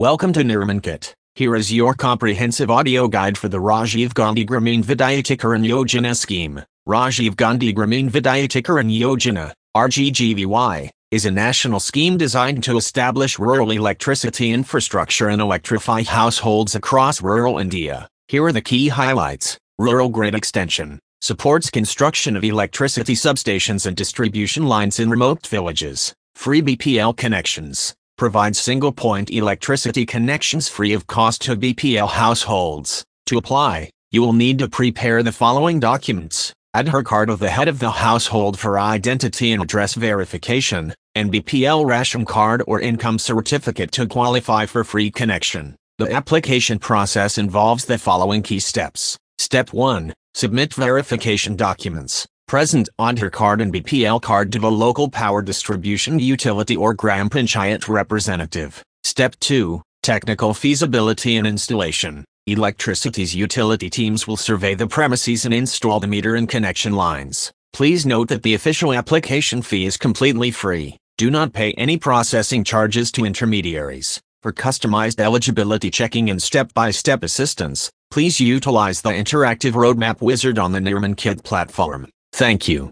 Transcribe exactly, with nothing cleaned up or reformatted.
Welcome to Nirman Kit. Here is your comprehensive audio guide for the Rajiv Gandhi Gramin Vidyatikaran Yojana scheme. Rajiv Gandhi Gramin Vidyatikaran Yojana, R G G V Y, is a national scheme designed to establish rural electricity infrastructure and electrify households across rural India. Here are the key highlights. Rural Grid Extension supports construction of electricity substations and distribution lines in remote villages. Free B P L connections provides single-point electricity connections free of cost to B P L households. To apply, you will need to prepare the following documents: Aadhaar card of the head of the household for identity and address verification, and B P L ration card or income certificate to qualify for free connection. The application process involves the following key steps. Step one. Submit verification documents. Present Aadhaar card and B P L card to the local power distribution utility or Gram Panchayat representative. Step two. Technical feasibility and installation. Electricity's utility teams will survey the premises and install the meter and connection lines. Please note that the official application fee is completely free. Do not pay any processing charges to intermediaries. For customized eligibility checking and step-by-step assistance, please utilize the interactive roadmap wizard on the Nirman Kit platform. Thank you.